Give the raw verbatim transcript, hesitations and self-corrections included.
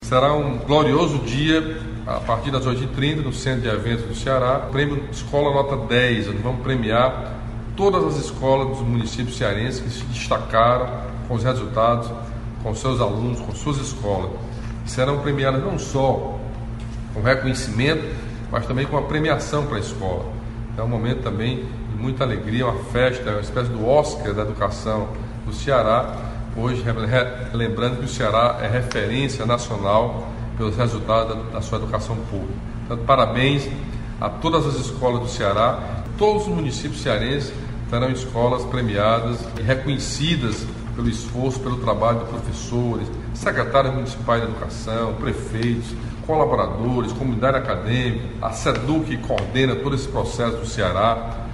Será um glorioso dia, a partir das oito e trinta, no Centro de Eventos do Ceará, prêmio Escola Nota dez, onde vamos premiar todas as escolas dos municípios cearenses que se destacaram com os resultados, com seus alunos, com suas escolas. Serão premiadas não só com reconhecimento, mas também com a premiação para a escola. É um momento também de muita alegria, uma festa, uma espécie do Oscar da educação do Ceará. Hoje, lembrando que o Ceará é referência nacional pelos resultados da sua educação pública. Então, parabéns a todas as escolas do Ceará. Todos os municípios cearenses terão escolas premiadas e reconhecidas pelo esforço, pelo trabalho de professores, secretários municipais de educação, prefeitos, colaboradores, comunidade acadêmica, a SEDUC que coordena todo esse processo do Ceará.